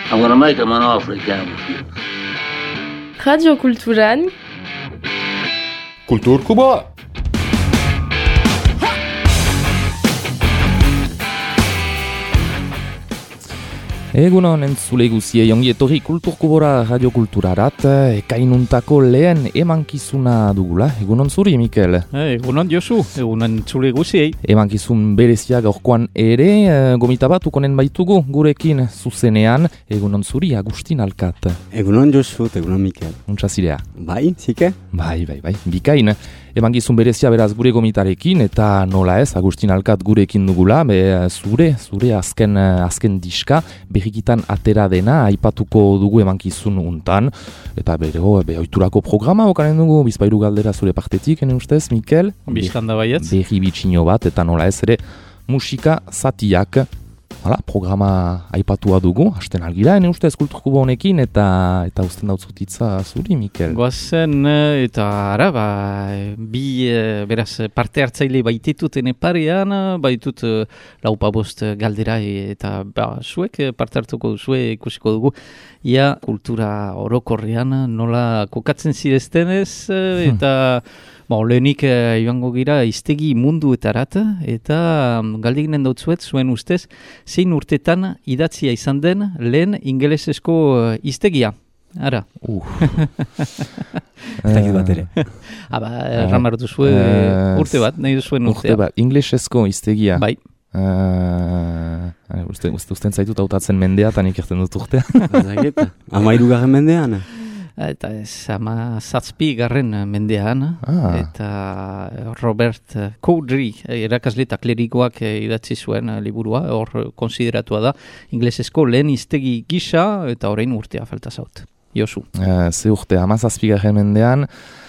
Agora mai che mano africano. Radio Kulturan Kulturkuba! Egunon entzule guziei ongi etorri Kulturkubora radiokulturarat, ekainuntako lehen emankizuna dugula. Egunon zuri, Mikel? Egunon Josu, egunon entzule guziei. Emankizun berezia gaurkoan ere, gomita bat ukonen baitugu gurekin zuzenean. Egunon zuri, Agustin Alkat. Egunon Josu, egunon Mikel. Untsazirea. Bai, zike? Bai, bikain. Emangizun berezia beraz gure gomitarekin, eta nola ez, Agustin Alkat gurekin dugula, zure azken diska, berrikitan atera dena, aipatuko dugu emankizun untan, eta ohiturako programa okanen dugu, bizpairu galdera zure partetik, ene ustez, Mikel? Bizkanda baietz. Berri bitxino bat, eta nola ez ere, musika zatiak, programa aipatua dugu, hasten algira, ene ustez, Kulturkubo honekin, eta usten dautzutitza zuri, Mikel? Goazen, eta ara, beraz, parte hartzaile baititut ene parean, baitut laupabost galdera, eta zuek parte hartuko zue ikusiko dugu, ia kultura orokorrean nola kokatzen zireztenez, eta lehenik joango gira hiztegi munduetarat, eta galdeginen dautzuet zuen ustez, zein urtetan idatzia izan den lehen ingelesezko hiztegia. Ara. Ez dakit bat ere. Ramartu zuen urte bat, nahi duzuen urtea. Urte bat, inglesezko hiztegia. Bai. Usten zaitut hautatzen mendea, eta nik erten dut urtea. Zageta, 13. mendean. Eta ez, 17. mendean, eta Robert Cowdery, erakasle eta klerikoak idatzi zuen liburua, hor konsideratua da, inglesezko lehen hiztegi gisa, eta orain urtea falta zaut. Josu. Ze urte, 17. mendean,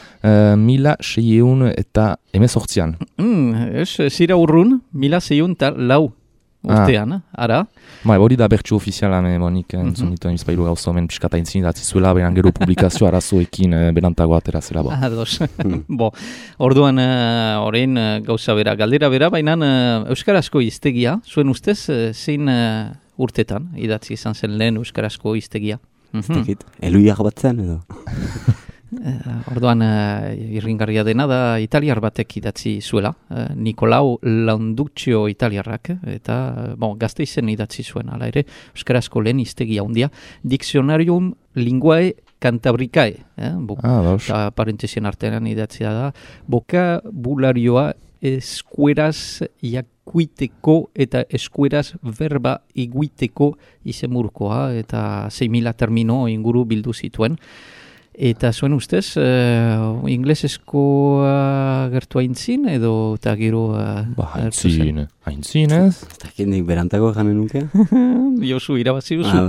1600 eta 18an. Zira urrun, 1604 urtean, ara. Hori da bertsu ofiziala, nik entzun dituen bizpailu gauza omen piskata intzin idatzi zuela, beran gero publikazio arazoekin berantago atera zela. Ados. Orduan, orain gauza bera, galdera bera, baina euskarazko hiztegia, zuen ustez, zein urtetan idatzi izan zen lehen euskarazko hiztegia? Eluiak batzen edo? Orduan, irringarria dena da italiar batek idatzi zuela, Nicolau Landuccio italiarrak, eta Gasteizen idatzi zuen, ala ere, euskarazko lehen hiztegia handia, Dictionarium Linguae Cantabricae, eta parentesien artean idatzia da, vokabularioa eskueraz jakuiteko eta eskueraz verba iguiteko izenburkoa, eta 6.000 termino inguru bildu zituen. Eta zuen ustez, inglesezko gertu aintzin edo eta gero... Aintzin ez? Ez dakit nik berantago janen nuke? Josu, irabazi duzu.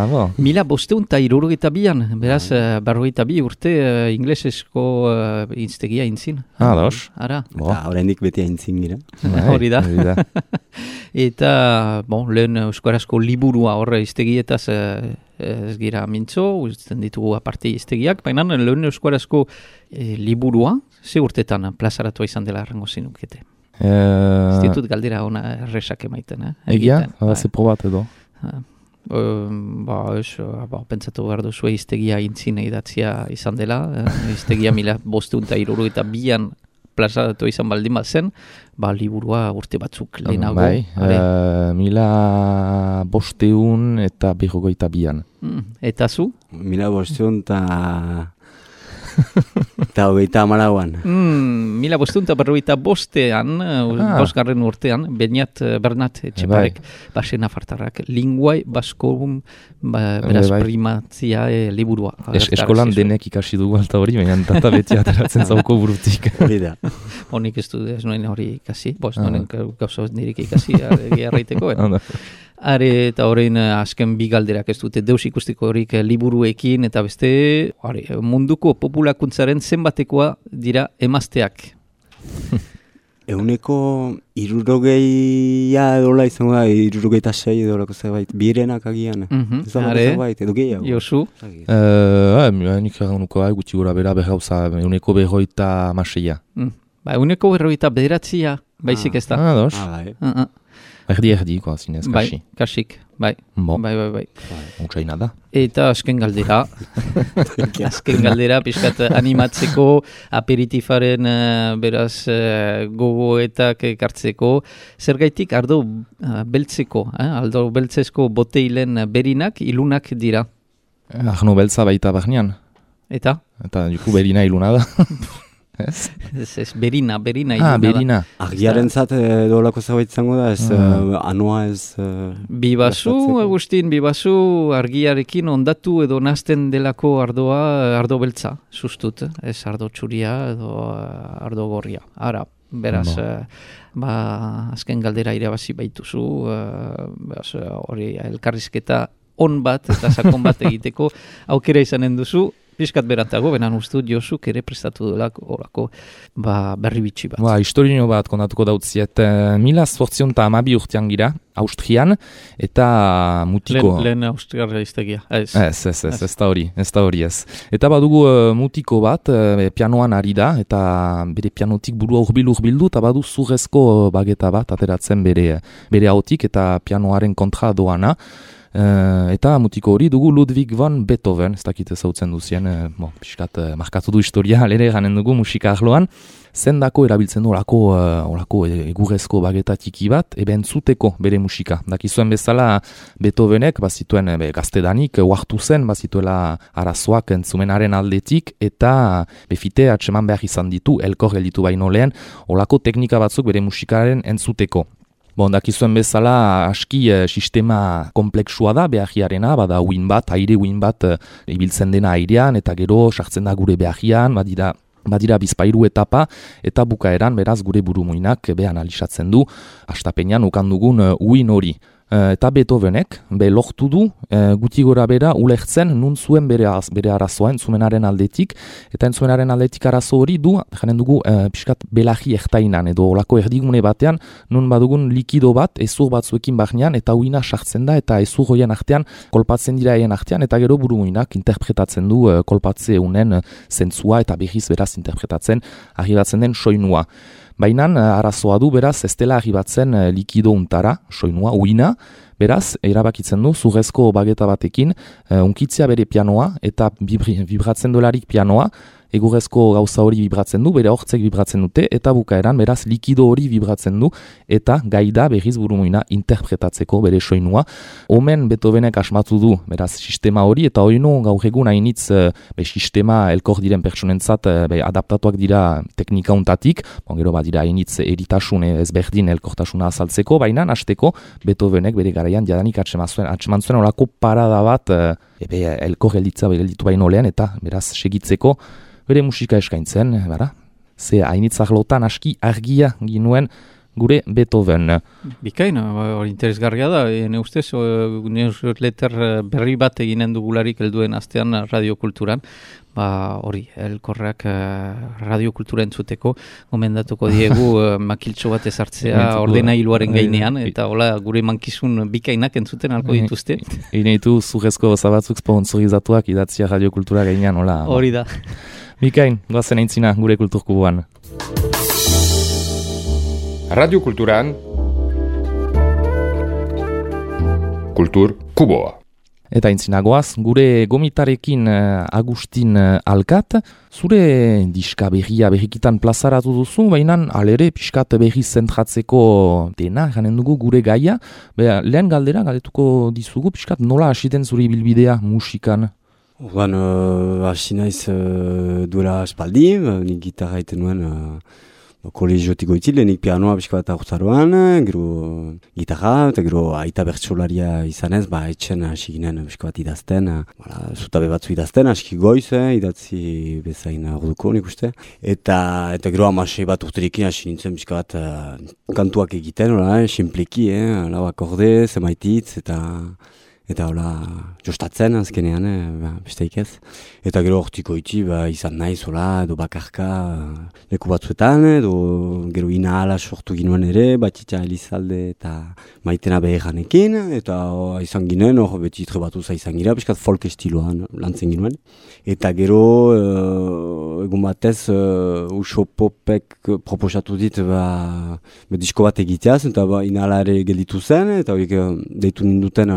1572an, beraz, 42 urte inglesezko hiztegia aintzin. Dos. Ara. Eta oraindik beti aintzin gira. Hori da. Eta, lehen euskarazko liburua horre hiztegietaz ez gira mintzo, uzten ditugu aparte hiztegiak, baina lehen euskarazko liburua, ze urtetan plazaratua izan dela errango zinukete. Ez ditut galdera ona erresak emaiten. Egia? Ze probat edo? Pentsatu behar duzu hiztegia intzine idatzia izan dela, hiztegia 1572an plazaratu izan baldin bat zen, liburua urte batzuk lehenago. 1500 eta 52an. Eta zu? 1500 eta 38an. 1555an, bosgarren urtean, Bernat Etxeparek, basena fartarrak, linguae baskorum, beraz primatzia liburua. Eskolan denek ikasi dugu alta hori, baina data beti ateratzen zauko burutik. Hori da. Honik ez nuen hori ikasi, nuen gauza nirik ikasi, erraiteko. Are eta horrein azken bi galderak ez dute deus ikustiko horik liburuekin eta beste munduko populakuntzaren zenbatekoa dira emazteak. Euneko 60 edola izango da, 66 edolako zerbait, birenak agian. Zerbait, edo gehiago. Josu? Nik egunuko gutxi gura bera berrauza, euneko 56. Euneko 59 baizik ez da. Dos. Erdi-erdikoa zinez, kasi. Bai, kasik, bai. Bo. Bai. Utsaina da. Eta azken galdera, pixkat animatzeko, aperitifaren beraz gogoetak ekartzeko, zergaitik ardo beltzeko, ardo beltzezko boteilen berinak ilunak dira. Arno beltza baita bahnean. Eta juku berina iluna da. Ez? Ez, berina berina. Argiaren zat dolako zerbait izango da, ez anoa ez... Bibazu, Agustin, argiarekin ondatu edo nazten delako ardo beltza, sustut, ez ardo txuria edo ardo gorria. Ara, beraz, azken galdera irabazi baituzu, hori elkarrizketa on bat eta sakon bat egiteko aukera izanen duzu, Piskat berantago, benan uste Josuk ere prestatu delako berri bitxi bat. Historino bat kontatuko dautziet, 1812 urtean gira, Austrian, eta mutiko... Lehen Austriarra iztegia. Ez da hori. Eta badugu mutiko bat, pianoan ari da, eta bere pianotik burua urbildu, eta badu zurrezko bageta bat, ateratzen bere ahotik, eta pianoaren kontra doana. Eta mutiko hori dugu Ludwig van Beethoven, ez dakit ezautzen duzien, piskat markatu du historia, lere ganen dugu musika arloan, zendako erabiltzen du orako egurrezko bageta tiki bat, entzuteko bere musika. Dakizuen bezala Beethovenek, bazituen gaztedanik, oartu zen, bazituela arazoak entzumenaren aldetik, eta befite atseman behar izan ditu, elkor gelditu baino lehen, orako teknika batzuk bere musikaren entzuteko. Dakizuen bezala aski sistema komplexua da behagiarena, bada aire uin bat ibiltzen dena airean, eta gero sartzen da gure behagian, badira bizpairu etapa, eta bukaeran beraz gure burumuinak analizatzen du, astapenean ukan dugun uin hori. Eta Beethovenek lortu du guti gora bera ulertzen nun zuen bere arazoa entzumenaren aldetik, eta entzumenaren aldetik arazo hori du, janen dugu piskat belagi ertainan, edo olako erdigune batean nun badugun likido bat ezur batzuekin bahnean, eta uina sartzen da, eta ezur hoien artean kolpatzen dira eien artean, eta gero burumuinak interpretatzen du kolpatze unen zentzua, eta behiz beraz interpretatzen arribatzen den soinua. Baina arazoa du beraz ez dela arribatzen likido untara, soinua, uina, beraz erabakitzen du zurrezko bageta batekin unkitzea bere pianoa eta vibratzen dolarik pianoa, egurrezko gauza hori vibratzen du, bere hortzek vibratzen dute, eta bukaeran beraz likido hori vibratzen du, eta gaida berriz burumuina interpretatzeko bere soinua. Omen Beethovenek asmatu du beraz sistema hori, eta hori gaur egun hainitz sistema elkor diren pertsonentzat adaptatuak dira teknika untatik, gero badira hainitz eritasun ezberdin elkortasuna azaltzeko, baina hasteko Beethovenek bere garaian jadanik atseman zuen olako parada bat elkor gelditu baino lehen, eta beraz segitzeko bere musika eskaintzen, ze hainitz arlotan aski argia ginuen gure Beethoven. Bikain, hori interesgarria da, ne ustez, newsletter berri bat eginen dugularik helduen astean radiokulturan, hori, elkorrak radiokultura entzuteko, gomendatuko diegu makiltxo bat ezartzea ordenailuaren gainean, eta hola gure mankizun bikainak entzuten alko dituzte. Eineitu zurrezko zabatzuk sponsorizatuak idatzia radiokultura gainean, hola. Hori da. Bikain, goazen aintzina gure kulturkubuan. Radio Kulturan Kultur Kuboa. Eta aintzinagoaz, gure gomitarekin Agustin Alkat, zure diska berrikitan plazaratu duzu, baina alere pixkat berri zentratzeko dena, ganen dugu gure gaia, lehen galdera galdetuko dizugu, pixkat nola hasiten zure ibilbidea musikan? Orduan, hasi naiz duela espaldi, nik gitarra iten nuen kolegiotik goitzit, lehenik pianoa pixka bat aurtzaroan, gero gitarra, eta gero aita bertsolaria izanez, etxen hasi ginen pixka bat idazten, zutabe batzu idazten, aski goiz, idatzi bezain orduko nik uste. Eta gero amasei bat urterekin hasi nintzen pixka bat kantuak egiten, sinpleki, lau akorde, zemaititz, eta hola jostatzen azkenean, besteik ez. Eta gero hortiko iti, izan naiz, hola, edo bakarka leku batzuetan, edo gero inahala sortu ginoen ere, Batxitxa Elizalde eta Maitena Beheganekin, eta izan ginen, beti trebatu izan gira, piskat folk estiloan lantzen ginoen. Eta gero, egun batez, Uso Popek proposatu dit, disko bat egiteaz, eta inahala ere gelditu zen, eta horiek deitu ninduten,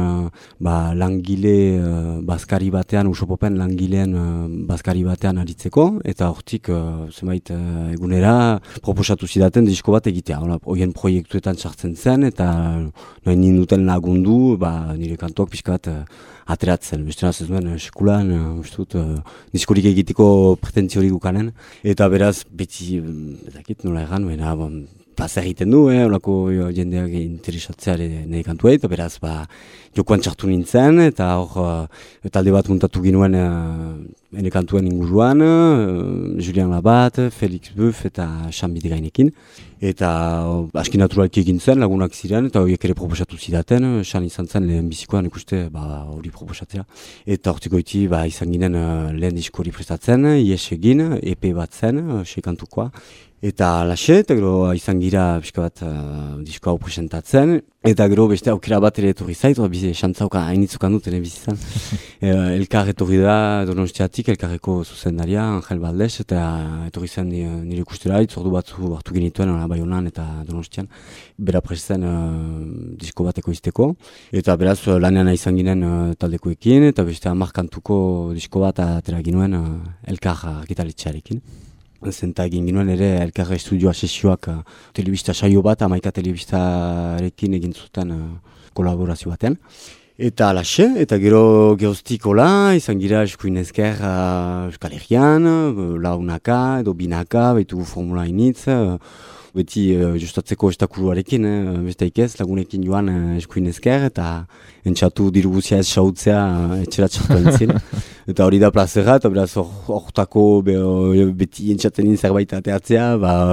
langile bazkari batean, Usopopen langileen bazkari batean aritzeko, eta hortik zenbait egunera proposatu zidaten disko bat egitea. Horien proiektuetan sartzen zen, eta nahi ninduten lagundu, nire kantoak pixka bat ateratzen. Beste ez duen, sekulan, diskorik egiteko pretentziorik ukanen, eta beraz, beti, ezakit nola egan, plaza egiten du, olako jendeak interesatzea nahi kantuei, eta beraz, jokoan txartu nintzen, eta hor talde bat muntatu ginuen ene kantuen inguruan, Julian Labat, Felix Buff eta Xan Bidegainekin. Eta aski naturalki egin zen, lagunak ziren, eta horiek ere proposatu zidaten, Xan izan zen lehen bizikoan ikuste hori proposatzea. Eta hortiko iti izan ginen lehen diskori prestatzen, ies egin, EP bat zen, 6 kantukoa. Eta laxe, eta gero izan gira pixka bat disko hau presentatzen, eta gero beste aukera bat ere etorri zait, xantzauka hainitzukan dut ere bizizan. Elkar etorri da Donostiatik, elkarreko zuzendaria, Angel Baldes, eta etorri zen nire ikustera, itzordu batzu hartu genituen Baionan eta Donostian, bera presten disko bateko izteko. Eta beraz lanean izan ginen taldekoekin, eta beste 10 kantuko disko bat atera ginuen elkar argitaletxearekin. Zenta egin ginoen ere elkarre estudioa sesioak telebista saio bat, 11 telebistarekin egin zuten kolaborazio baten. Eta alaxe, eta gero geoztik hola, izan gira eskuin ezker Euskal Herrian, launaka edo binaka, beitugu formula initz, beti justatzeko estakuruarekin, besteik ez, lagunekin joan eskuin ezker, eta entxatu diruguzia ez xautzea etxerat xartu entzien. Eta hori da plazera, eta beraz hortako beti entxaten zerbait ateatzea,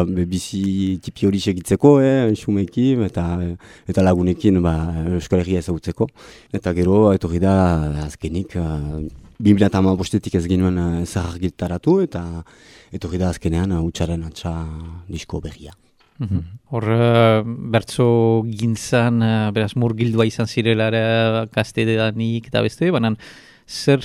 bizi tipi hori segitzeko, xumekin, eta lagunekin Euskal Herria ezagutzeko. Eta gero, etorri da azkenik, 2015 ez genuen zahar giltaratu, eta etorri da azkenean hutsaren atxa disko berria. Hor, bertso gintzan, beraz murgildua izan zirelara gaztedanik eta beste, banan zer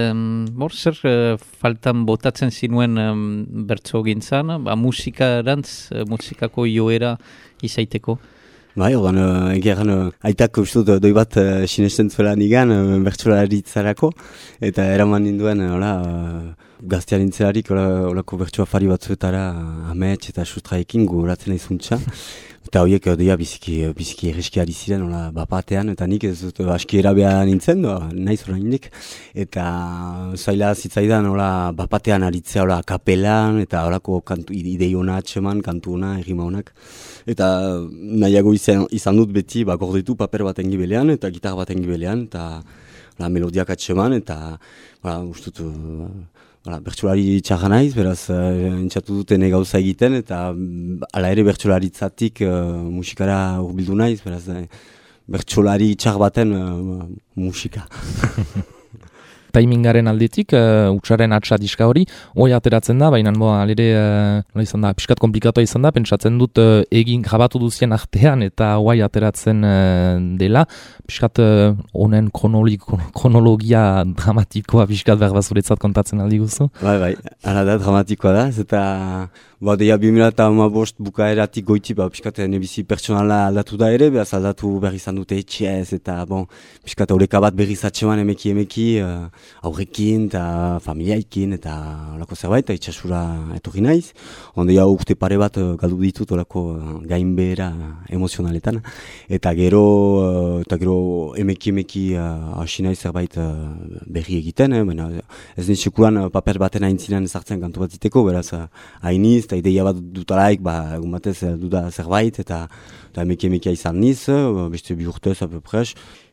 faltan botatzen zinuen bertso gintzan, musikako joera izaiteko? Bai, ordan, egeran, aitak uste doi bat sinesten zuela nigan bertsolaritzarako, eta eraman ninduen, gaztean nintzelarik, olako bertsoa fari batzuetara amets eta sustraekin goratzen aizuntza. Eta horiek deia biziki erreski ari ziren, bapatean, eta nik ez dut aski erabea nintzen, nahiz orain indik. Eta zaila zitzaidan, bapatean aritzea, kapelan, eta olako idei hona atseman, kantu hona, errima honak. Eta nahiago izan dut beti gorditu paper baten gibelean, eta gitar baten gibelean, eta melodiak atseman, eta ustut... bertsolari txarra naiz, beraz entxatu duten gauza egiten, eta ala ere bertsolaritzatik musikara hurbildu naiz, beraz bertsolari txar baten musika. Timingaren aldetik, hutsaren atxa diska hori ateratzen da, baina alere izan da, piskat komplikatoa izan da, pentsatzen dut egin grabatu duzien artean eta ateratzen dela, piskat honen kronologia dramatikoa piskat berbazuretzat kontatzen aldi guzu. Bai, ala da, dramatikoa da, eta deia 2015 bukaeratik goiti, piskat nebizi pertsonala aldatu da ere, behaz aldatu berri izan dute etxez, eta piskat horreka bat berri zatxeman emeki, aurrekin eta familiaikin eta olako zerbait, eta itxasura etorri naiz. Ondia urte pare bat galdu ditut olako gainbehera emozionaletan. Eta gero emeki hasi naiz zerbait berri egiten, ez nintxekuran paper baten haintzinen sartzen kantu bat ziteko, beraz hainiz, eta ideia bat dutalaik, egun batez duda zerbait, eta emeki izan niz, beste 2 urtez apepres.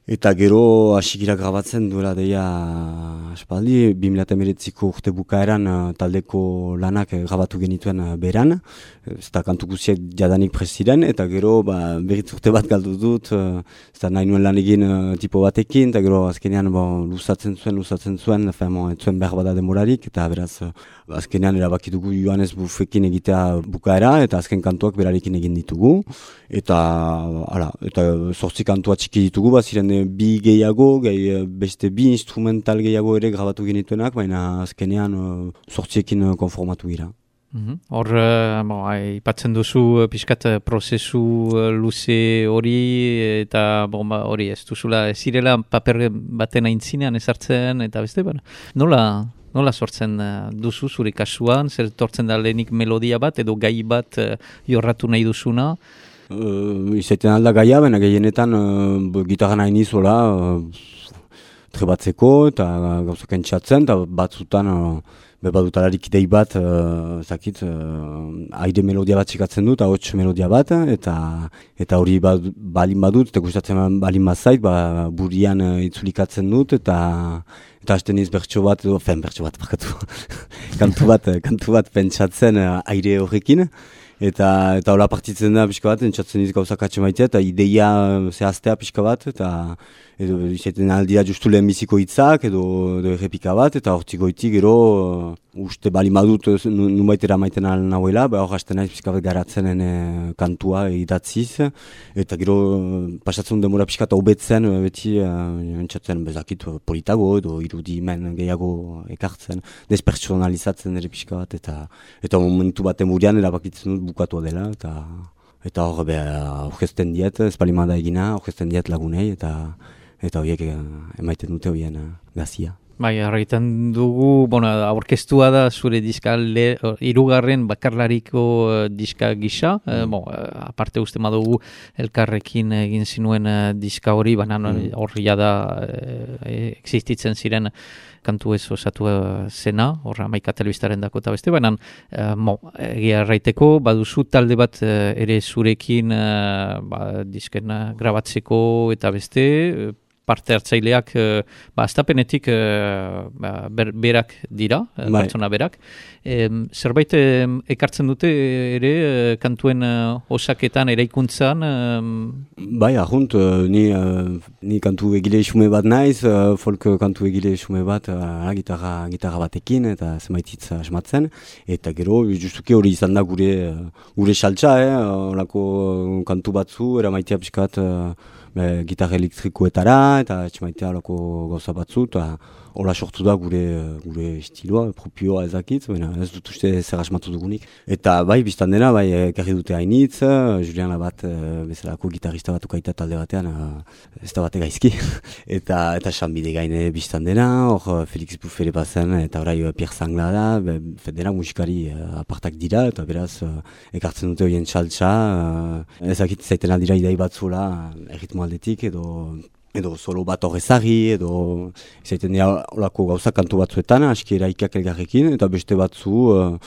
Eta gero hasikira grabatzen duela deia aspaldi, 2019ko urte bukaeran taldeko lanak grabatu genituen beran, eta kantu guziak jadanik presiden, eta gero berriz urte bat galdu dut, eta nahi nuen lan egin tipo batekin, eta gero azkenean luzatzen zuen, ez zuen behar bada demorarik, eta beraz azkenean erabaki dugu Johannes Buffekin egitea bukaera, eta azken kantuak berarekin egin ditugu, eta 8 kantua txiki ditugu, baziren bi gehiago, beste bi instrumental gehiago ere grabatu genituenak, baina azkenean 8ekin konformatu gira. Hor, ipatzen duzu pixkat prozesu luze hori, eta hori ez duzula zirela paper baten aintzinean ezartzen, eta beste, nola sortzen duzu zure kasuan, zer tortzen da lehenik melodia bat, edo gai bat jorratu nahi duzuna? Izaiten alda gaia, baina gehienetan gitarra nahi nizola trebatzeko eta gauzak entxatzen, eta batzutan badutalarik idei bat, aire melodia bat txikatzen dut, 8 melodia bat, eta hori balin badut, eta gustatzen balin bazait, burian itzulikatzen dut, eta hasten iz bertso bat, kantu bat pentsatzen aire horrekin, eta hola partitzen da pixka bat, entzatzen iz gauzak atxe maitea, eta ideia zehaztea pixka bat, eta edo izaten aldira justu lehen biziko hitzak, edo errepika bat, eta hortzik goitik gero uste bali madut numaitera maiten alen nahuela, hor hasten naiz pixka bat garatzenen kantua idatziz, eta gero pasatzen demora pixka eta hobetzen, beti entzatzen bezakit politago, edo irudimen gehiago ekartzen, despersonalizatzen ere pixka bat, eta momentu baten burian erabakitzen dut bukatu dela, eta hor aurkezten diet, espalimada egina, aurkezten diet lagunei, eta horiek emaiten dute horien gazia. Bai, horretan dugu, aurkeztua da zure diska hirugarren bakarlariko diska gisa, aparte uste madugu elkarrekin egin zinuen diska hori, baina horria da existitzen ziren kantu ez osatu zena, horra maika telebistaren dako eta beste, baina egia erraiteko, baduzu talde bat ere zurekin disken grabatzeko eta beste, parte hartzaileak astapenetik berak dira, pertsona berak. Zerbait ekartzen dute ere kantuen osaketan, eraikuntzan? Bai, ahunt, ni kantu egile xume bat naiz, folk kantu egile xume bat gitarra batekin eta zemaititz asmatzen, eta gero justuki hori izan da gure saltza, olako kantu batzu, eramaitea pixkat gitarra elektrikoetara, eta etxemaitea olako gauza batzu, eta hola sortu da gure estiloa, propioa ezakitz, baina ez dut uste zer asmatu dugunik. Eta bai, biztan dena, ekarri dute hainitz, Juliana bat, bezalako gitarrista bat ukaita talde batean, ez da bate gaizki. eta Xanbide gaine biztan dena, hor Felix Buffere bazen, eta orai Pierre Sangla da, dena musikari apartak dira, eta beraz, ekartzen dute horien txaltza, ezakit zaiten aldira idei batzula, erritmo aldetik, edo solo bat horrezari, edo izaiten dira olako gauza kantu batzuetan, aski eraikak elgarrekin, eta beste batzu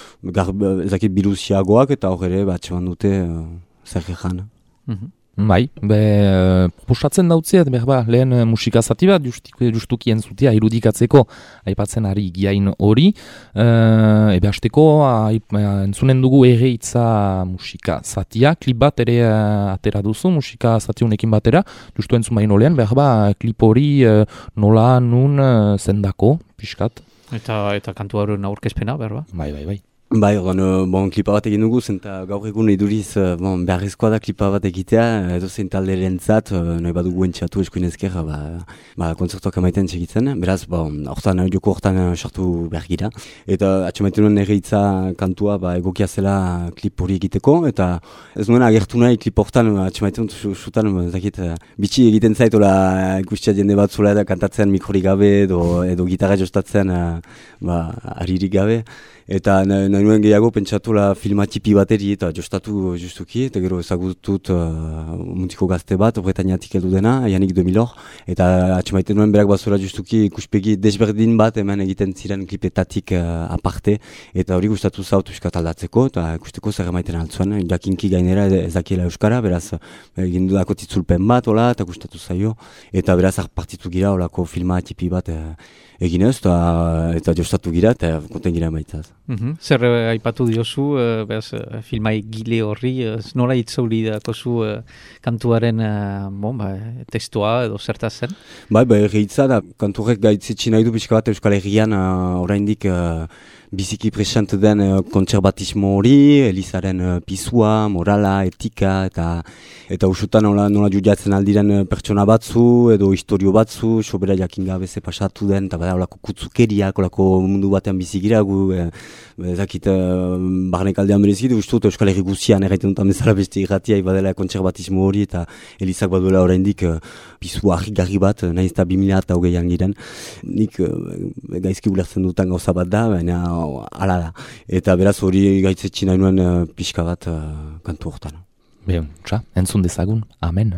ezakit biluziagoak, eta hor ere batxeman dute zer gehan. Bai, proposatzen dautziet, lehen musika zati bat, justuki entzutea irudikatzeko aipatzen ari giain hori, hasteko entzunen dugu erreitza musika zatia, klip bat ere atera duzu, musika zati honekin batera, justu entzun baino lehen, klip hori nola, nun, zendako, pixkat. Eta kantu horren aurkezpena, behar ba? Bai. Bai, klipa bat egin dugu, zenta gaur egun iduriz beharrezkoa da klipa bat egitea, edo zein talderen zat, nahi badugu entxatu eskuinezker, konzertuak emaiten txegitzen, beraz, joko hortan sartu behar gira. Eta atxemaiten nuen erreitza kantua egokia zela klip hori egiteko, eta ez nuen agertu nahi klip hortan, atxemaiten sutan, bitxi egiten zait, ikustia jende bat zula eta kantatzen mikrorik gabe, edo gitarra jostatzen aririk gabe. Eta nahi nahi nuen gehiago pentsatu la filma tipi bateri eta jostatu justuki, eta gero ezagutut mutiko gazte bat, Bretañatik heldu dena, Yannick Demilor, eta atxemaiten nuen berak bazura justuki ikuspegi desberdin bat hemen egiten ziren klipetatik aparte, eta hori gustatu zaut euskat aldatzeko, eta ikusteko zer emaiten altzuan, jakinki gainera ezakiela euskara, beraz egin dudako titzulpen bat, hola, eta gustatu zaio, eta beraz partitu gira olako filma tipi bat eginez, eta jostatu gira, eta konten gira maitaz. Zer aipatu diozu, filma egile horri, nola itzauri dakozu kantuaren testua edo zertaz zen? Bai, egitza da, kantu horrek gaitzetsi nahi du pixka bat Euskal Herrian oraindik biziki present den kontserbatismo hori, Elizaren pisua, morala, etika, eta usutan nola judiatzen aldiren pertsona batzu, edo historio batzu, sobera jakin gabe ze pasatu den, eta bada olako kutzukeriak, olako mundu batean bizigira, gu ezakit barnek aldean berezit, ustut Euskal Herri guzian erraiten dut amezala beste irratia, ibadela kontserbatismo hori, eta Elizak baduela oraindik pisua argi bat, nahiz eta 2008an giren. Nik gaizki ulertzen dutan gauza bat da, baina hala da. Eta beraz hori gaitzetsi nahi nuen pixka bat kantu hortan. Beon, entzun dezagun, amen.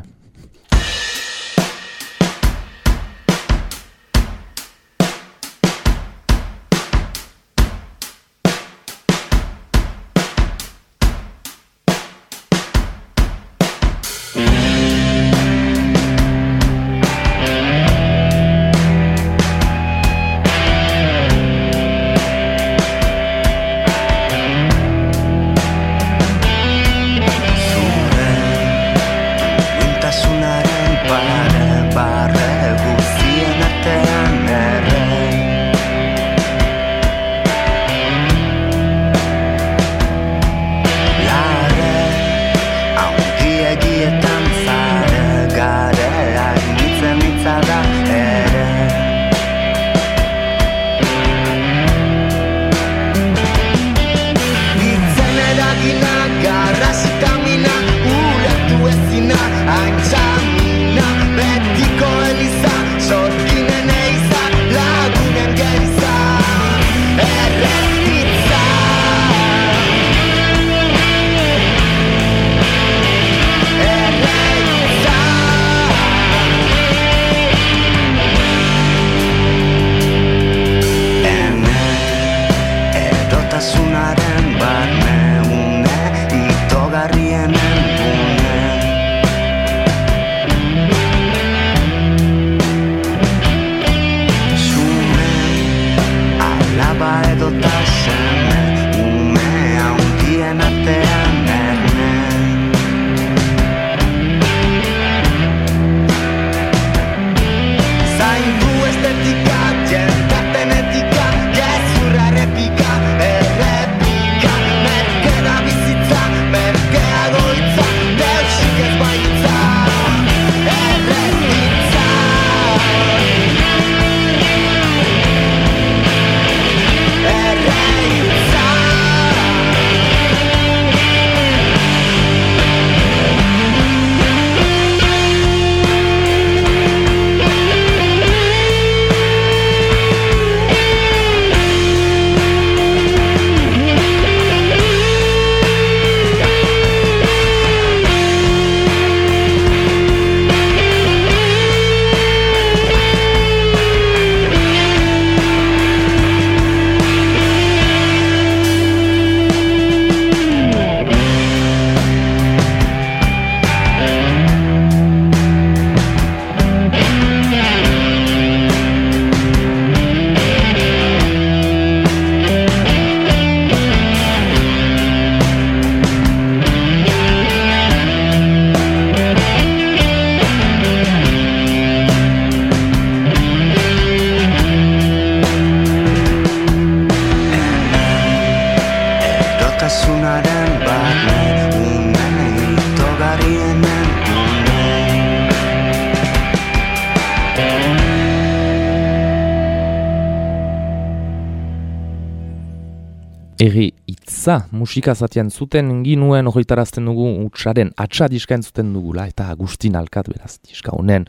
Eri itza musika zatian zuten ginuen horretarazten dugu utsaren atxa diska entzuten dugula eta Agustin Alkat beraz diska honen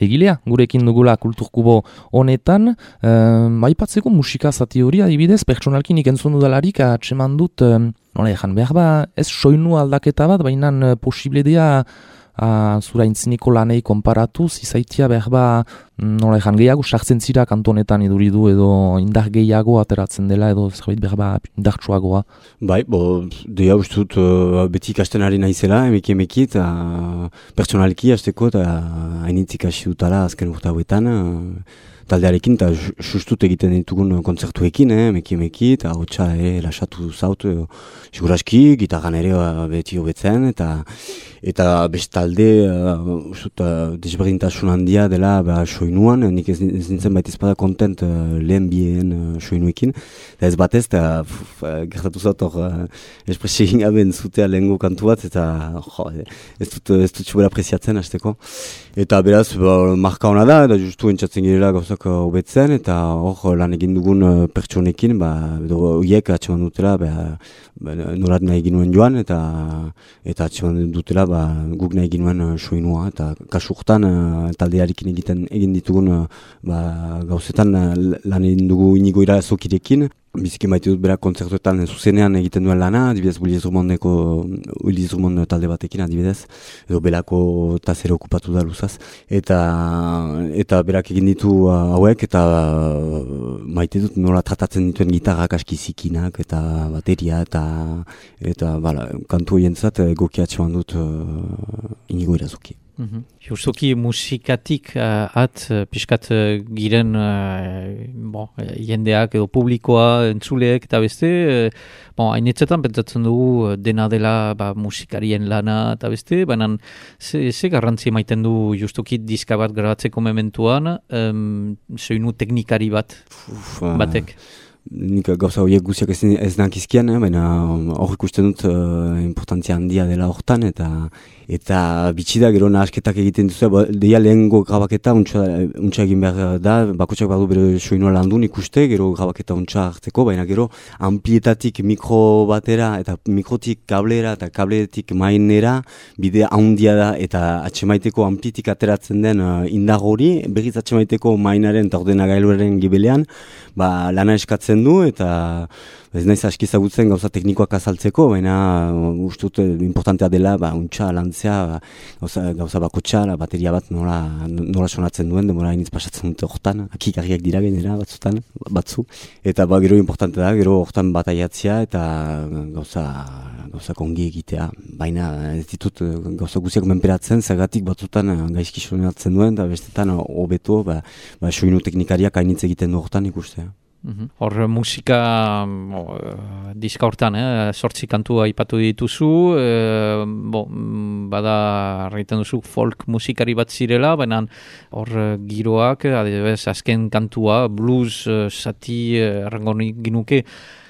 egilea, gurekin dugula kulturkubo honetan, aipatzeko musika zati hori adibidez, pertsonalki nik entzun dudalarik atseman dut, nola ejan, behar ba, ez soinu aldaketa bat, baina posible dea zura intziniko lanei konparatuz, izaitia behar ba, nola ejan, gehiago sartzen zira kantonetan iduridu edo indar gehiago ateratzen dela edo zerbait behar ba, indartsuagoa. Bai, deia ustut beti ikasten ari naizela, emeki, eta pertsonalki hasteko, eta hainitzik hasi dutala azken urte hauetan, taldearekin, eta sustut egiten ditugun kontzertuekin, emeki, eta hotxa lasatu zaut, siguraski, gitarran ere beti hobetzen, eta bestalde, desberdintasun handia dela soinuan, nik ez nintzen baita ezpada kontent lehen bien soinuekin, eta ez batez, eta gertatu zaut hor espresio egin gabe entzutea lehengo kantu bat, eta ez dut sobera apresiatzen hasteko. Eta beraz, marka hona da, eta justu entzatzen girela gauzak hobetzen, eta hor lan egin dugun pertsonekin, edo horiek atseman dutela, norat nahi ginuen joan, eta atseman dutela guk nahi ginuen soinua, eta kasu urtan taldearekin egin ditugun gauzetan lan egin dugu Inigo Irazokirekin, biziki maite dut bera kontzertuetan zuzenean egiten duen lana, adibidez Ulizurmond talde batekin adibidez, edo belako tazero okupatu da luzaz, eta berak egin ditu hauek, eta maite dut nola tratatzen dituen gitarrak aski zikinak, eta bateria, eta kantu horientzat egokia atseman dut Inigo Irazoki. Justuki musikatik pixkat giren jendeak edo publikoa, entzuleek eta beste, hainetzetan pentsatzen dugu dena dela musikarien lana eta beste, baina ze garrantzi emaiten du justuki diska bat grabatzeko mementuan, soinu teknikari batek? Nik gauza horiek guziak ez dankizkian, baina hor ikusten dut importantzia handia dela hortan, eta bitxida gero nahasketak egiten duzu, deia lehengo grabaketa untsa egin behar da, bakotxak badu bere soinua landun ikuste, gero grabaketa untsa hartzeko, baina gero amplietatik mikro batera, eta mikrotik kablera, eta kabletik mainera, bide handia da, eta atxemaiteko amplitik ateratzen den indar hori, berriz atxemaiteko mainaren eta ordenagailuaren gibelean, lana eskatzen du, eta ez naiz aski ezagutzen gauza teknikoak azaltzeko, baina ustut importantea dela, untsa lantzea, gauza bakotxa, bateria bat nola sonatzen duen, demora hainitz pasatzen dute hortan, akikarriak dira genera batzu, eta gero importantea da, gero hortan bataiatzea, eta gauza kongi egitea, baina ez ditut gauza guziak menperatzen, zergatik batzutan gaizki sonatzen duen, eta bestetan hobeto, soinu teknikariak hainitz egiten du hortan ikustea. Hor musika diska hortan, 8 kantu aipatu dituzu, bada argiten duzu folk musikari bat zirela, baina hor giroak, adibidez azken kantua, blues zati errango ginuke,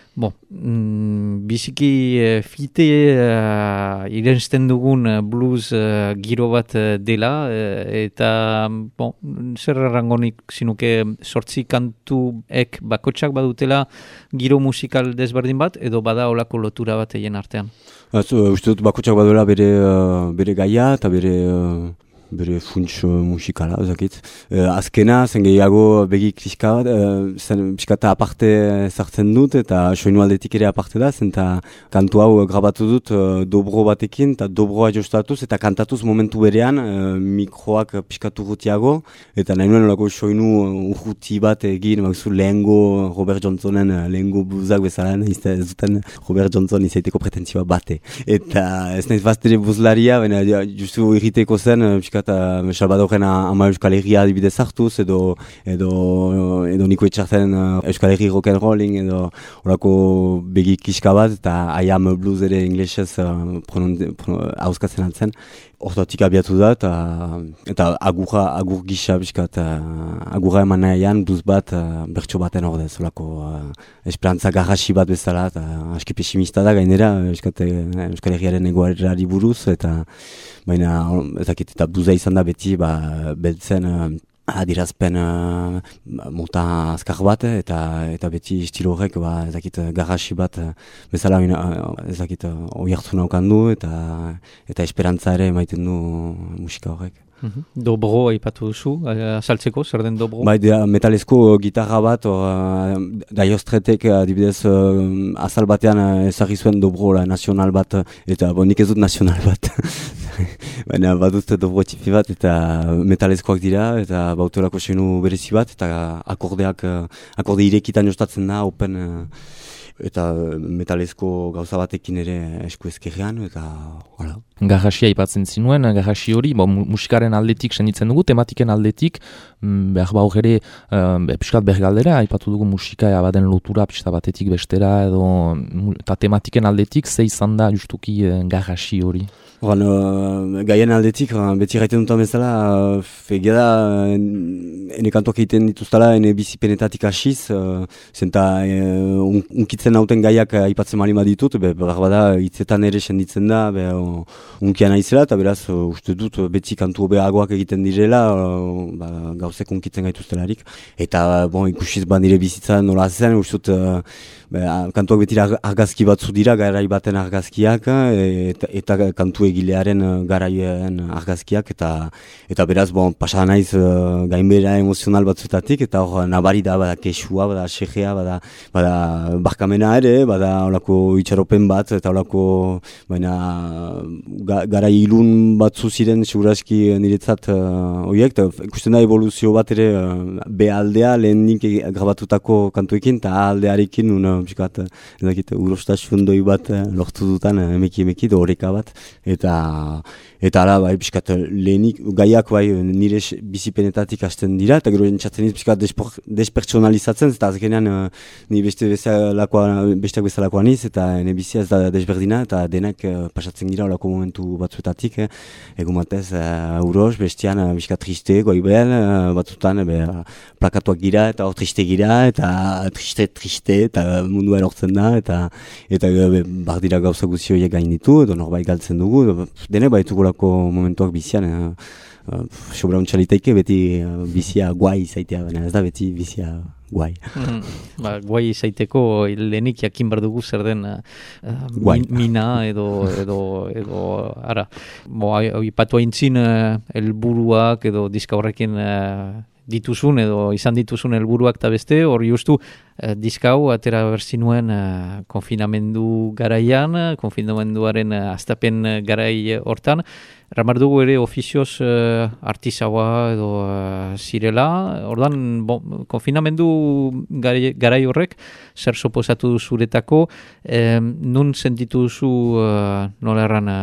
biziki fite irensten dugun blues giro bat dela, eta zer errangonik zinuke 8 kantuek bakotsak badutela giro musikal desberdin bat, edo bada olako lotura bat egin artean? Uste dut bakotsak baduela bere gaia eta bere funts musikala, ezakit. Azkena, zen gehiago begi kriska bat, zen piskata aparte zartzen dut, eta soinu aldetik ere aparte da, zen eta kantu hau grabatu dut dobro batekin, eta dobroa jostatuz, eta kantatuz momentu berean, mikroak piskatu rutiago, eta nahi nuen olako soinu urruti bat egin, lehengo Robert Johnsonen lehengo buzak bezala, ez duten Robert Johnson izaiteko pretentzioa bate. Eta ez nahiz baztere buzlaria, baina justu irriteko zen, eta Salvadorren ama Euskal Herria adibidez hartuz, edo niko etxartzen Euskal Herri rock and rolling, edo horako begi kiska bat, eta I am blues ere inglesez hauskatzen altzen. Hortatik abiatu da, eta agur gisa biskat, agurra eman nahian blues bat bertso baten ordez, horako esperantza garrasi bat bezala, eta aski pesimista da gainera, Euskal Herriaren egoerari buruz, eta baina ezakit, eta bluesa izan da beti beltzen adirazpen mota azkar bat, eta beti estilo horrek ezakit garrasi bat bezala ezakit oi hartzuna okandu, eta esperantza ere emaiten du musika horrek. Dobro aipatu duzu, azaltzeko, zer den dobro? Bai, metalezko gitarra bat, Daiostretek adibidez azal batean ezagri zuen dobro nazional bat, eta nik ez dut nazional bat. Baina badut dobro txipi bat, eta metalezkoak dira, eta bautelako soinu berezi bat, eta akorde irekitan jostatzen da, open, eta metalezko gauza batekin ere esku ezkerrean, eta hala. Garrasia aipatzen zinuen, garrasi hori, musikaren aldetik senditzen dugu, tematiken aldetik, behar hor ere, piskat bergaldera, aipatu dugu musika baden lotura pista batetik bestera, eta tematiken aldetik, ze izan da justuki garrasi hori? Gaien aldetik, beti gaiten dutan bezala, egia da, ene kantoak egiten dituztala, ene bizipenetatik hasiz, zenta unkitzen nauten gaiak aipatzen malin baditut, behar bada hitzetan ere senditzen da, unkia naizela, eta beraz, uste dut, beti kantu behagoak egiten direla, gauzek unkitzen gaituztelarik. Eta, ikusiz nire bizitza nola zen, uste dut, kantuak beti argazki batzu dira, garai baten argazkiak, eta kantu egilearen garaien argazkiak, eta beraz, pasa naiz gainbera emozional batzuetatik, eta hor nabari da, bada kesua, bada xejea, bada barkamena ere, bada olako itxaropen bat, eta olako, garai ilun batzu ziren, seguraski niretzat horiek, ikusten da evoluzio bat ere behaldea lehenik grabatutako kantuekin, eta aldearekin, urostasun doi bat lortu dutan emeki horreka bat, eta ala, piskat, lehenik, gaiak, nire bizipenetatik hasten dira, eta gero entzatzen iz, piskat, despertsonalizatzen, eta azkenean, ni besteak bezalakoan iz, eta ene bizia ez da desberdina, eta denak pasatzen gira olako momentu batzuetatik, egun batez, uros, bestean, piskat, triste, goibel, batzutan, plakatuak gira, eta hor triste gira, eta triste, eta mundua erortzen da, eta bardira gauza guzioiek gain ditu, edo norbait galtzen dugu, dene baitugulako momentuak bizian, sobrauntxalitaike beti bizia guai izaitea, baina ez da beti bizia guai. Guai izaiteko lehenik jakin behar dugu zer den mina edo ara. Ipatu haintzin helburuak edo diska horrekin dituzun edo izan dituzun helburuak eta beste, hori justu diska hau atera berzinuen konfinamendu garaian, konfinamenduaren hastapen garai hortan. Ramar dugu ere ofizioz artisaua edo zirela, ordan konfinamendu garai horrek zer suposatu zuretako, nun sentitu duzu nola erran,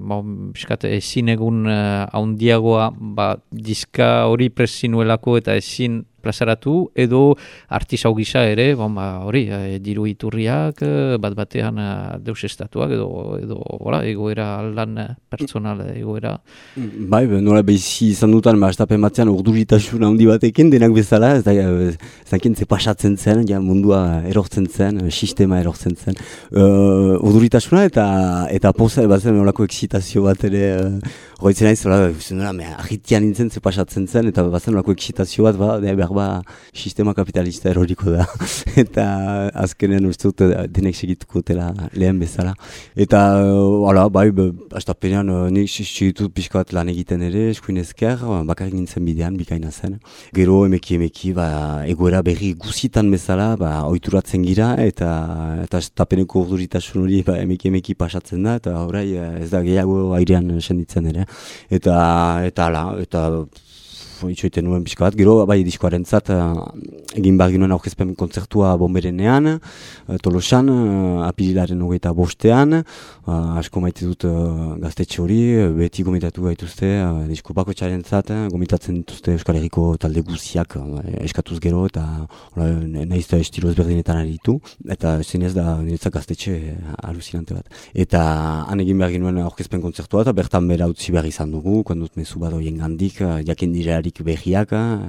ezin egun haundiagoa diska hori presinuelako eta ezin plazaratu, edo artisau gisa ere, hori, diru iturriak, bat-batean deus estatuak, edo egoera lan personal, egoera. Bai, nola behizi izan dutan, hastapen batzean urduritasun handi batekin, denak bezala, ez dakien ze pasatzen zen, mundua erortzen zen, sistema erortzen zen. Urduritasuna eta poza, bazen nolako eksitazio bat ere, hoitzen naiz, ahitian nintzen ze pasatzen zen, eta bazen nolako eksitazio bat, sistema kapitalista eroriko da. Eta azkenean uste dut denek segituko dela lehen bezala. Eta, bai, hastapenean nik segitut pixka bat lan egiten ere, eskuin ezker, bakarrik nintzen bidean, bikaina zen. Gero emeki, egoera berri guzitan bezala, oituratzen gira, eta hastapeneko urduritasun hori emeki pasatzen da, eta orai ez da gehiago airean senditzen ere. Eta itxoiten nuen pixka bat, gero bai diskoaren zat egin behar ginoen aurkezpen kontzertua Bomberenean, Tolosan, apirilaren 25ean, asko maite dut gaztetxe hori, beti gomitatu gaituzte, disko bakotxaren zat, gomitatzen dituzte Euskal Herriko talde guziak eskatuz gero, eta nahiz da estilo ezberdinetan aritu, eta zinez da niretzak gaztetxe aluzinante bat. Eta han egin behar ginoen aurkezpen kontzertua, eta bertan bera utzi behar izan dugu, kondut mezu bat horien gandik, jakin direarik behiak,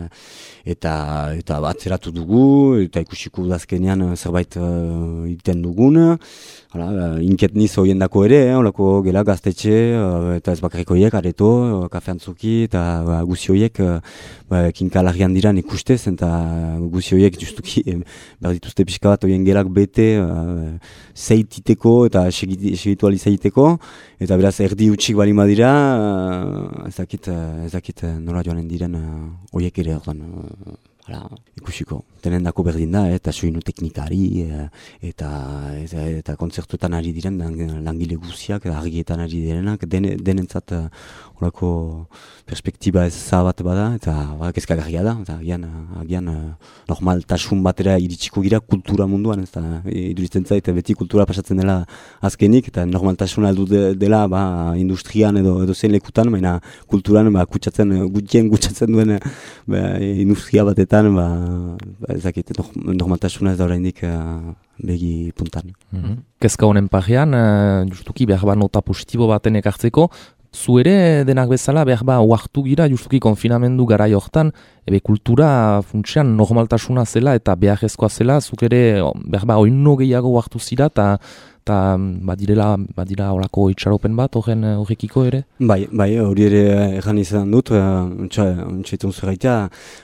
eta bat zeratu dugu, eta ikusiko dazkenean zerbait egiten dugun, Inketniz horien dako ere, olako gela gaztetxe, eta ez bakarrik horiek, areto, kafe antzoki, eta guzi horiek kinkalarrian diran ikustez, eta guzi horiek justuki behar dituzte pixka bat horien gelak bete zeititeko eta segitualizaiteko, eta beraz erdi utxik bali madira, ezakit nola joanen diren horiek ere ordan. Ikusiko, tenen dako berdin da, eta soinu teknikari, eta kontzertuetan ari diren langile guziak, argietan ari direnak, denentzat horako perspektiba ez zabat bada, eta kezkagarria da, eta agian normaltasun batera iritsiko gira kultura munduan, ez da, iduritzen zait, beti kultura pasatzen dela azkenik, eta normaltasuna aldu dela industrian edo zen lekutan, baina kulturan gutxatzen duen industria batetan, ezakit, normaltasuna ez da oraindik begi puntan. Kezka honen parean, justuki behar nota positibo baten ekartzeko, zu ere denak bezala behar oartu gira justuki konfinamendu garai hortan, kultura funtsean normaltasuna zela eta beharrezkoa zela, zuk ere behar oino gehiago oartu zira eta badira olako itxaropen bat horrekiko ere? Bai, hori ere erran izan dut, ontsaitun zeraitea.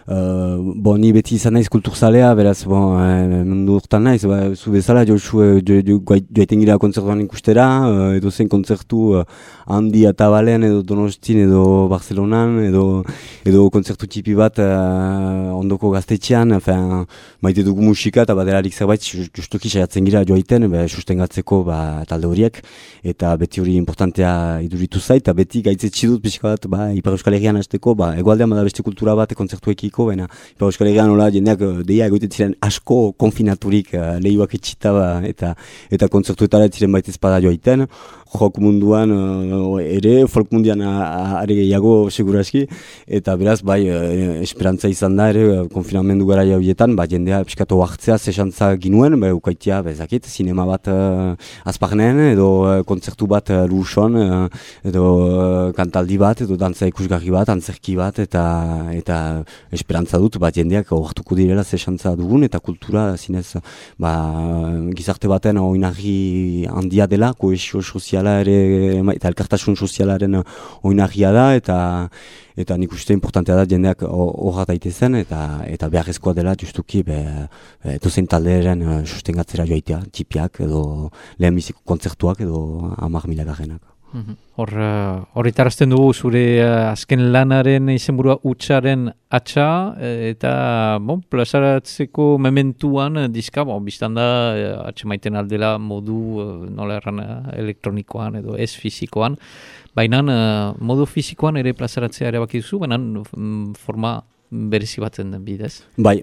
Ni beti izan naiz kulturzalea, beraz, mundu hortan naiz, zu bezala joaiten gira kontzertuan ikustera, edo zen kontzertu handi eta balean, edo Donostin, edo Barcelonan, edo kontzertu tipi bat ondoko gaztetxean, maite dugu musika eta baderarik zerbait, justuki saiatzen gira joaiten, sustengatzeko talde horiek, eta beti hori importantea iduritu zait, eta beti gaitzetsi dut pixka bat, Ipar Euskal Herrian hasteko, egoaldean bada beste kultura bat kontzertuekiko, baina Ipar Euskal Herrian hola jendeak deia egoiten ziren asko konfinaturik lehiuak etxita eta kontzertuetara ziren baita ezpada joaiten, jok munduan ere, folk mundian are gehiago seguraski, eta beraz, esperantza izan da ere, konfinamendu gara jaubietan, jendea pixkatu hartzea zesantza ginuen, ukaitia, bezakit, sinema bat azparnen, edo kontzertu bat luson, edo kantaldi bat, edo dantza ikusgarri bat, antzerki bat, eta esperantza dut, jendeak hartuko direla zesantza dugun, eta kultura zinez, gizarte baten oinarri handia dela, kohesio soziala ere, eta elkartasun sozialaren oinarria da, eta nik uste importantea da jendeak horra daitezen, eta beharrezkoa dela justuki dozen talderen sustengatzera joaitea, txipiak edo lehenbiziko kontzertuak edo 10.000 garrenak. Horretarazten dugu zure azken lanaren izenburua Hutsaren atxa, eta plazaratzeko mementuan diska, biztan da atxemaiten aldela modu nola erran elektronikoan edo ez fizikoan, baina modu fizikoan ere plazaratzea ere bakizu, baina forma berezi batzen den bidez.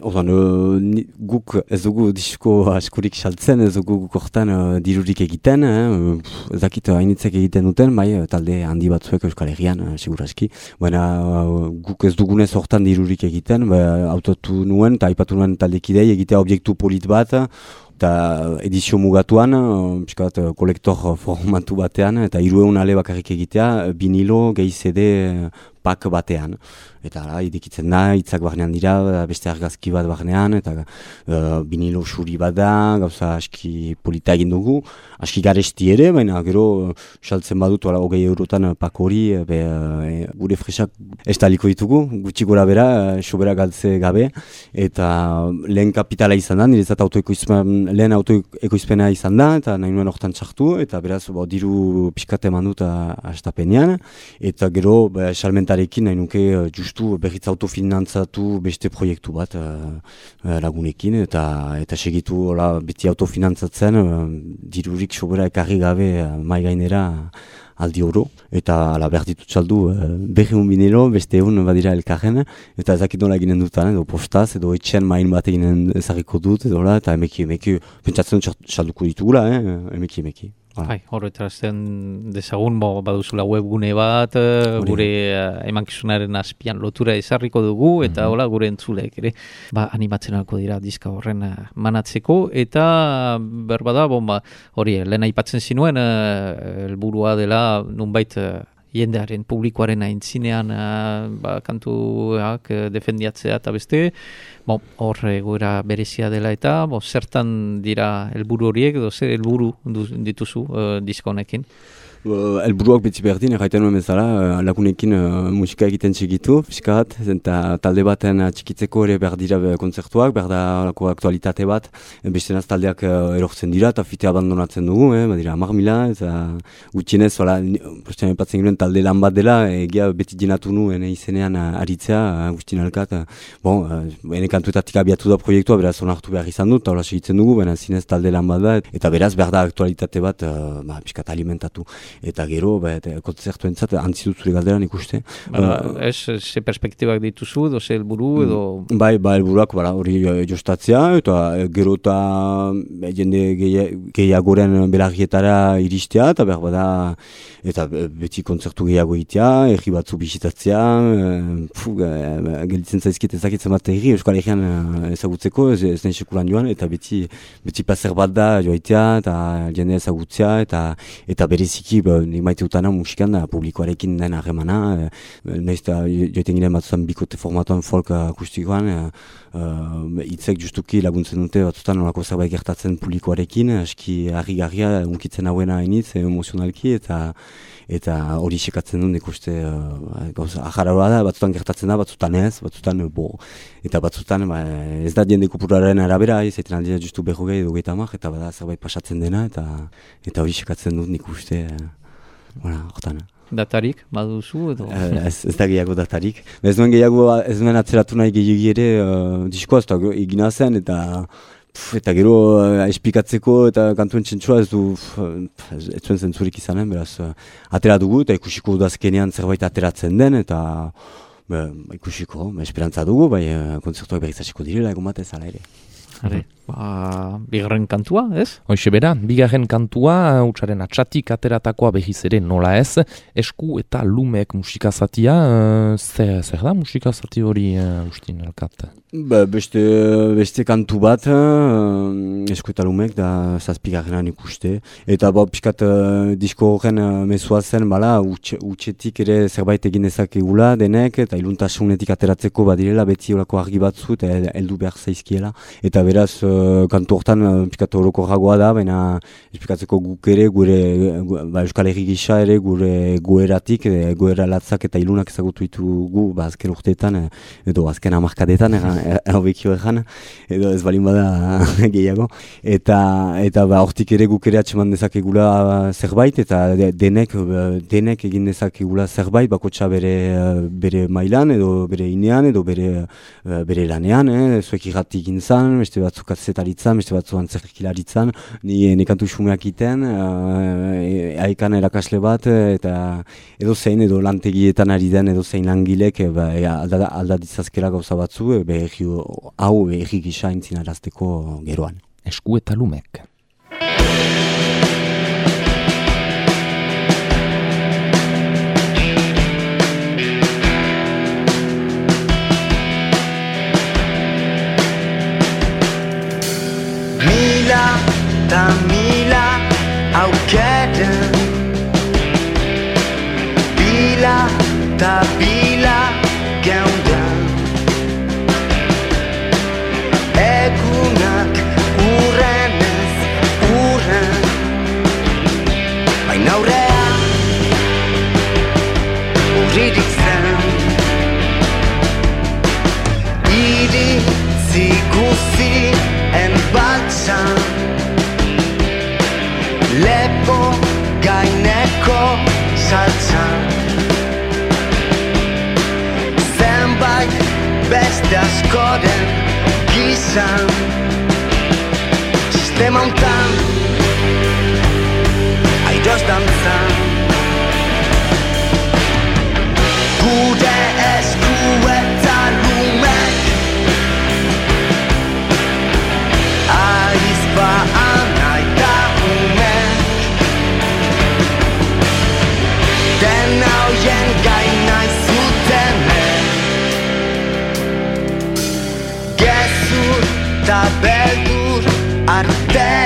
Guk ez dugu disko askorik saltzen, ez dugu guk hortan dirurik egiten, ezakit hainitzek egiten duten, talde handi batzuek Euskal Herrian, seguraski. Guk ez dugunez hortan dirurik egiten, autotu nuen eta aipatu nuen taldekidei egitea objektu polit bat, eta edizio mugatuan, kolektor formatu batean, eta 300 ale bakarrik egitea, vinilo gehi CD pak batean. Eta idikitzen da, hitzak barnean dira, beste argazki bat barnean, eta vinilo suri bat da, gauza aski polita egin dugu, aski garesti ere, baina gero saltzen badut 20 eurotan pak hori, gure fresak estaliko ditugu, gutxi gora bera, sobera galtze gabe, eta lehen kapitala izan da, niretzat lehen autoekoizpena izan da, eta nahi nuen hortan txartu, eta beraz, diru pixkat eman dut astapenean, eta gero, salmentarekin nahi nuke justu berriz autofinantzatu beste proiektu bat lagunekin, eta segitu beti autofinantzatzen, dirurik sobera ekarri gabe mai gainera aldi oro, eta behar ditut txaldu 200 vinilo, beste egun badira elkarren, eta ezakit nola eginen dutan, edo postaz, edo etxean main bat eginen ezagiko dut, eta emeki, pentsatzen txalduko ditugula, emeki. Horretarazten dezagun baduzula webgune bat, gure emankizunaren azpian lotura ezarriko dugu, eta gure entzulek ere animatzen alko dira diska horren manatzeko, eta berbada, hori, lehen aipatzen zinuen, helburua dela nunbait jendearen publikoaren aintzinean kantuak defendiatzea eta beste, hor egoera berezia dela eta zertan dira helburu horiek edo zer helburu dituzu disko honekin? Helburuak beti berdin, erraiten nuen bezala, lagunekin musika egiten txikitu, piskat, eta talde baten txikitzeko ere berdira kontzertuak, berdako aktualitate bat, bestenaz taldeak erortzen dira, eta fite abandonatzen dugu, badira 10.000, eta gutxienez, postean epatzen ginen talde lan bat dela, egia beti jenatu nuen izenean aritzea, guztien alkat, ene kantuetatik abiatu da proiektua, beraz onartu behar izan dut, eta hola segitzen dugu, baina zinez talde lan bat da, eta beraz berda aktualitate bat, piskat alimentatu. Eta gero, kontzertu entzat, antzidut zure galderan ikuste. Ze perspektibak dituzu, edo ze helburu, edo... Bai, helburuak, hori jostatzea, eta gero eta jende gehiagoren belarrietara iristea, eta behar bada, eta beti kontzertu gehiago egitea, erri batzu bisitatzea, gelditzen zaizkit ezakitzen bat erri, Euskal Herrian ezagutzeko, ez nahi sekulan joan, eta beti paser bat da joaitea, eta jende ezagutzea, eta bereziki nik maite utana musikan da publikoarekin den harremana, nahiz eta joiten ginen batzutan bikote formatuan folk akustikoan, hitzek justuki laguntzen dute batzutan nolako zerbait gertatzen publikoarekin, aski harrigarria unkitzen hauena hainitz, emozionalki, eta hori sekatzen dut ikuste ajarroa da, batzutan gertatzen da, batzutan ez, eta batzutan ez da jende kopuraren arabera, zaiten aldea justu 20 edo 30, eta bada zerbait pasatzen dena, eta hori sekatzen dut nik uste, hortan. Datarik, baduzu edo? Ez da gehiago datarik. Ez nuen atzeratu nahi gehiagi ere diskoaz, eta egina zen, eta gero esplikatzeko eta kantuen txentxoa ez zuen zentzurik izanen, beraz atera dugu eta ikusiko udazkenean zerbait ateratzen den, eta ikusiko, esperantza dugu, kontzertuak berrizasiko direla egon batez ala ere. Bigarren kantua, ez? Hoxe bera, bigarren kantua, hutsaren atxatik ateratakoa behiz ere nola ez, esku eta lumek musikazatia, zer da musikazati hori ustin alkat? Beste kantu bat, esku eta lumek, da zazpigarrenan ikuste, eta piskat disko horren mezua zen, utxetik ere zerbait egin ezakegula denek, eta iluntasunetik ateratzeko badirela beti olako argi batzu, eta heldu behar zaizkiela, eta beraz kantu hortan piskat orokorragoa da, baina esplikatzeko guk ere, Euskal Herri gisa ere, gure goeratik, goera latzak eta ilunak ezagutu ditugu azken urteetan, edo azken hamarkadetan, hobekio egan, edo ez balin bada gehiago, eta hortik ere guk ere atseman dezakegula zerbait, eta denek egin dezakegula zerbait, bakotxa bere mailan, edo bere inean, edo bere lanean, zuek irrati gintzan, beste batzuk azetaritzan, beste batzu antzerkilaritzan, ni kantu xumeak iten, haikan erakasle bat, eta edo zein, edo lantegietan ari den, edo zein langilek, alda ditzazkela gauza batzu, hau erri gisa intzinarazteko geroan. Esku eta lumek. Mila aukeren bila geunden egunak urrenez urren baina aurrean urririk zen iritzi guztien batzan lepo gaineko saltzan zenbait beste askoren gizan sistema hontan aidoz dantzan gure esku eta lumek aizpaan aita den hauien gaina izutenek gezur eta beldur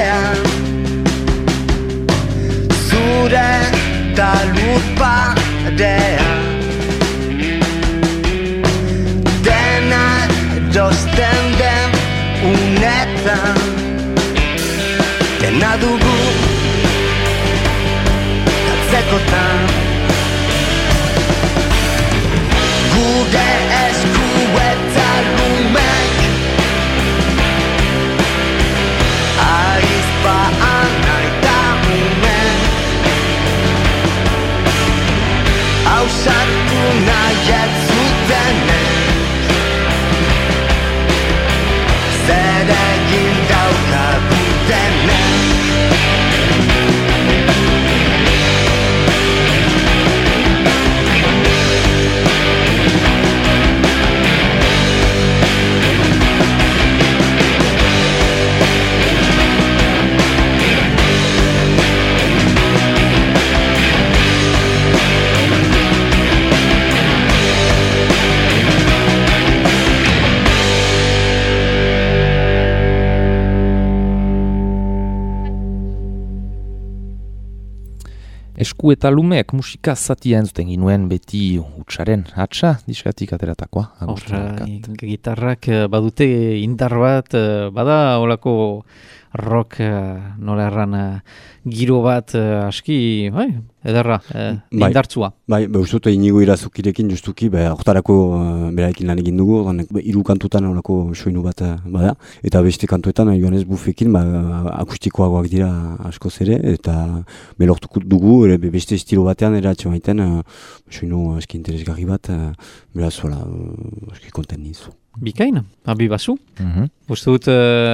artean zure eta lurpa berdea. Dena erosten den unetan, dena dugu galtzekotan. Gure esku eta lumek aizpaan naita umen, ausartu nahi ez zutenek, zer egin daukagutenek. Esku eta lumeek musika zatia entzuten ginuen beti hutsaren hatsa diskatik ateratakoa. Gitarrak badute indar bat, bada olako rock nola erran giro bat aski, ederra, indartzua. Bai, uste inigo irazukirekin justuki, hortarako beraekin lan egin dugu, hiru kantutan olako soinu bat bada, eta beste kantuetan Johannes Buffekin akustikoagoak dira askoz ere, eta belortuko dugu, beste estilo batean eratxe maiten soinu aski interesgarri bat, beraz, aski konten nizu. Bikain, abi bazu. Uste dut,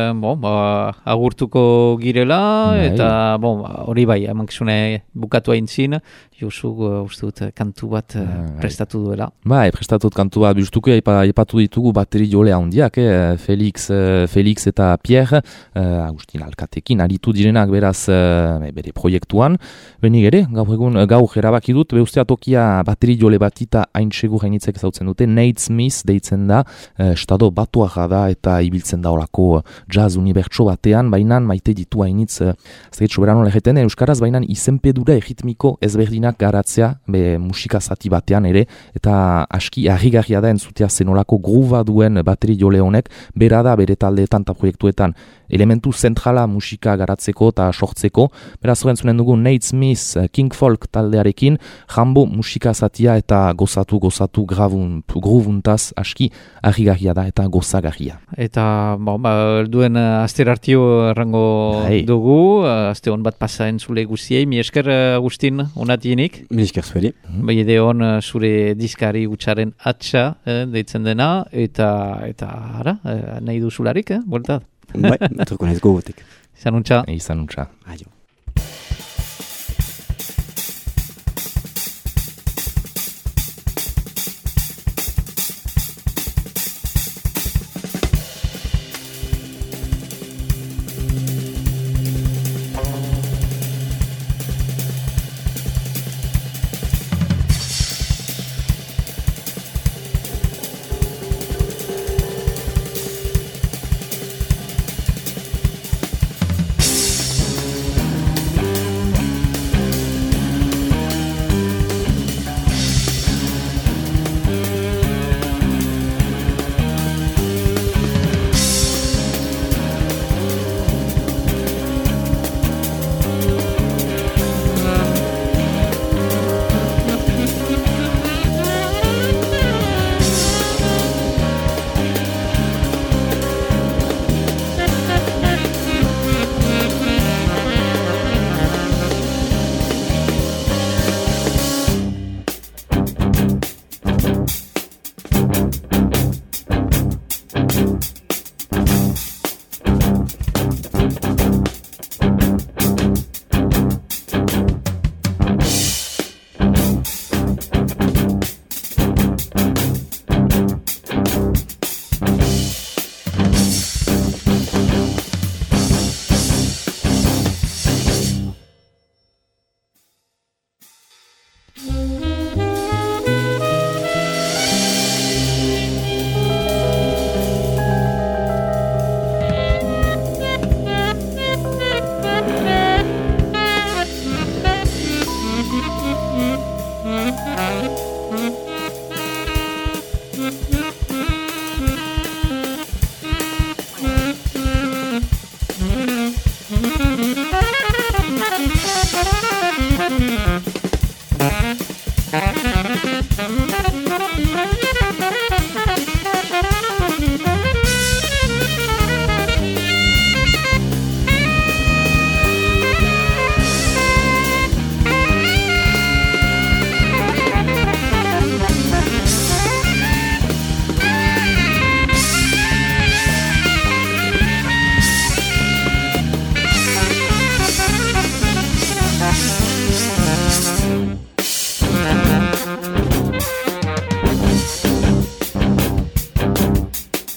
agurtuko girela, eta hori bai, emankizune bukatu haintzin, Josu uste dut kantu bat prestatu duela. Bai, prestatut kantu bat, justuko aipatu ditugu bateri jole handiak, Felix eta Pierre, Agustin Alkatekin, aritu direnak beraz bere proiektuan. Benik ere, gaur erabaki dut, beuztea tokia bateri jole batita hain segur hainitzek zautzen dute, Nate Smith deitzen da, estado batuaja da eta ibiltzen da horako jazz unibertso batean, bainan maite ditu hainitz, ez soberano legeten, euskaraz bainan izenpedura erritmiko ezberdinak garatzea, musika zati batean ere, eta aski harrigarria da entzutea zenolako gruba duen bateri jole honek, bera da bere taldeetan eta proiektuetan elementu zentrala musika garatzeko eta sortzeko, beraz horrentzunen dugu Nate Smith King Folk taldearekin, jambo musika zatia eta gozatu grubuntaz aski harrigarria da eta gozagarria. Eta duen aster hartio errango dugu, aste hon bat pasa entzule guziei, mi esker Agustin onatienik. Mi esker zueri. Ede hon zure diskari utxaren atxa deitzen dena, eta nahi duzularik, bueltad? Bai, truko nahiz gogotik. Izanuntza. Aio.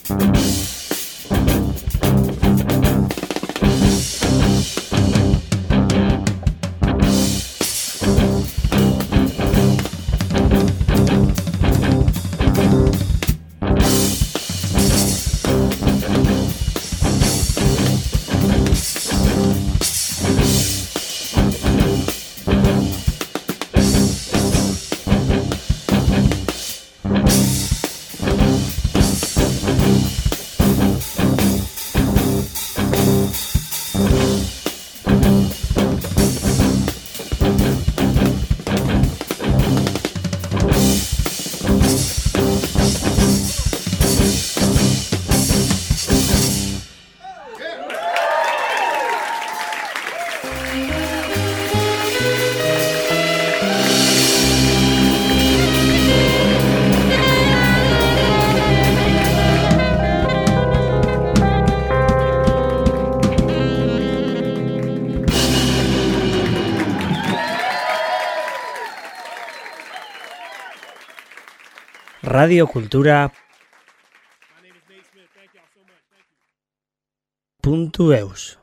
Radio Kultura .eus